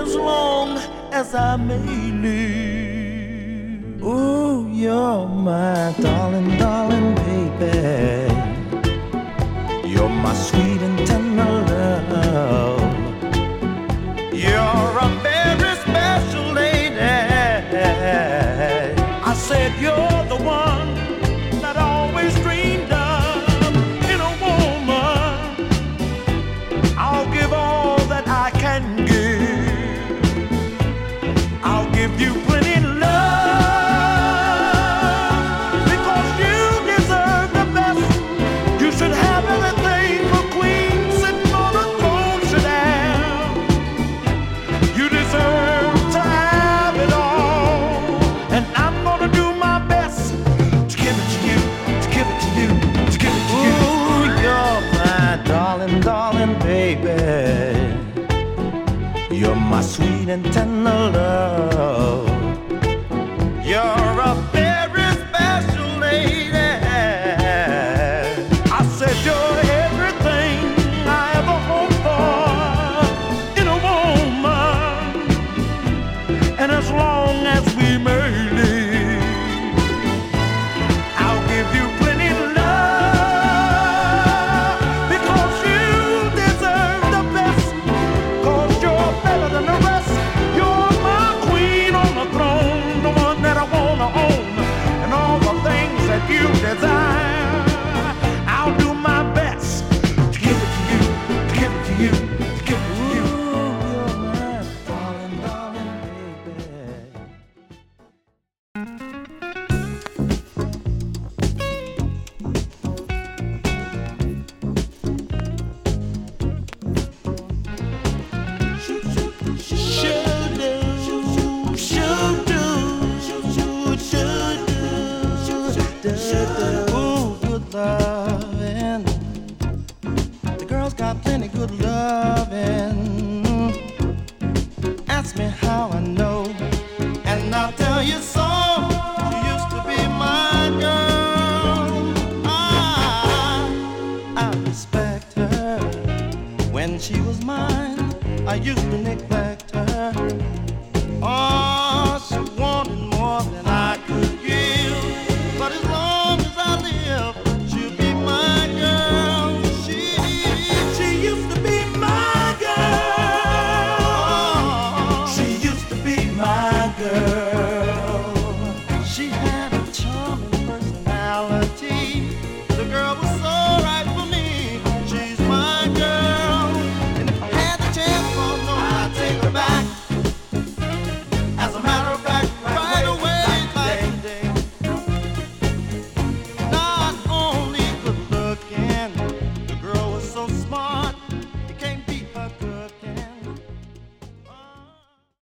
as long as I may live. Ooh, you're my darling, darling baby. You're my sweet and tender love. You're a very special lady. I said you're the one that I always dreamed of in a woman. I'll give all that I can give. I'll give you plenty love because you deserve the best. You should have everything a queen sitting on a throne should have. You deserve to have it all, and I'm gonna do my best to give it to you, to give it to you, to give it to you. Ooh, you're my darling, darling baby. You're my sweet and tender love. You're a very special lady. I said you're everything I ever hoped for in a woman, and as long as we may live, I'll give you plenty love because you deserve the best. 'Cause you're better than the rest. You're my queen on the throne, the one that I wanna own, and all the things that you desire. I'll do my best to give it to you, to give it to you, to give it to you. Ooh, you're my darling, darling baby. Ooh, good lovin'. The girls got plenty good lovin'. Ask me how I know, and I'll tell you so. She used to be my girl. I respect her. When she was mine, I used to neglect her. Oh, she wanted more than I could give. But as long as I live, she'll be my girl. She used to be my girl. She used to be my girl. She had a charming personality.